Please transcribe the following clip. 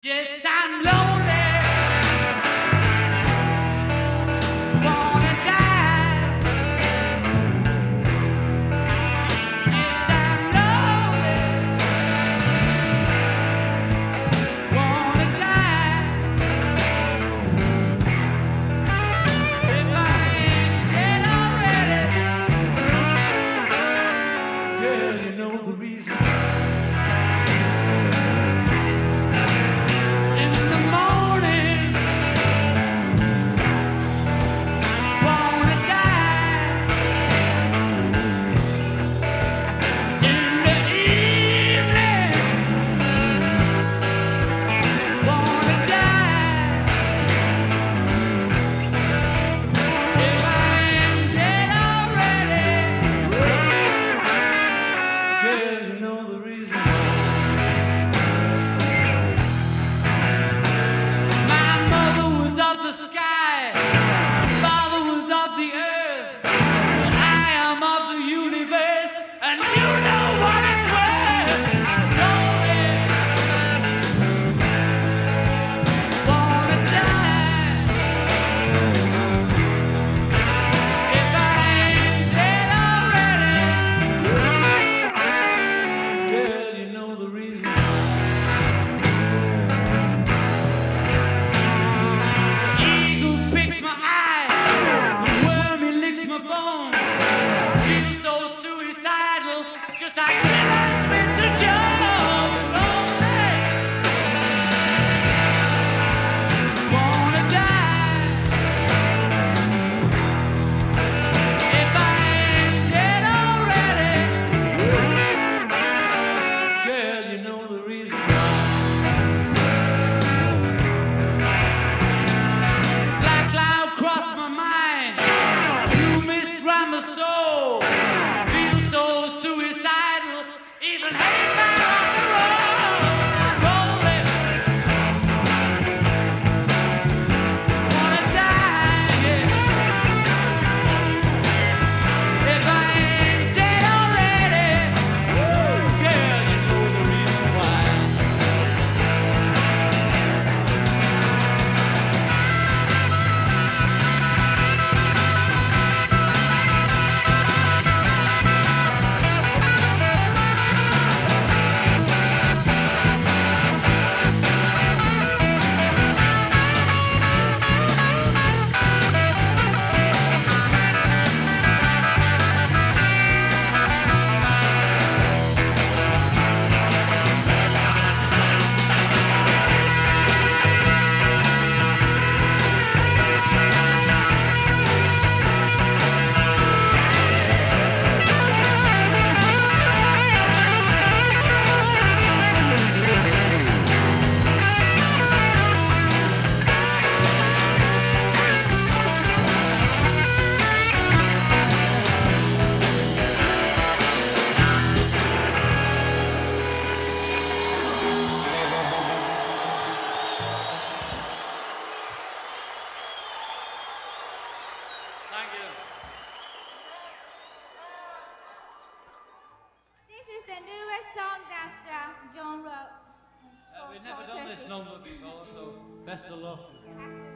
Yes, I'm lonely. Wanna die. Yes, I'm lonely. Wanna die. If I ain't dead already. Girl, you know the reason. In the morning, wanna die. In the evening, wanna die. If I ain't dead already, girl, you know the reason. My mother was of the sky, father was of the earth, but I am of the universe, and you know what it's worth. I'm lonely, wanna die. If I ain't dead already, girl, you know the reason. Eagle picks my eye, the worm he licks my bone. Feel so suicidal, just like Dylan's Mr. Jones. Lonely, wanna die. If I ain't dead already, girl, you know the reason. Black cloud crossed my mind. Blue mist round my soul. Feel so suicidal. Even hate my rock and roll. I'm rolling. Wanna die. Yeah. If I ain't dead already. Woo, girl, you know the reason why. Thank you. This is the newest song that John wrote. We've never done this number before, so best of luck.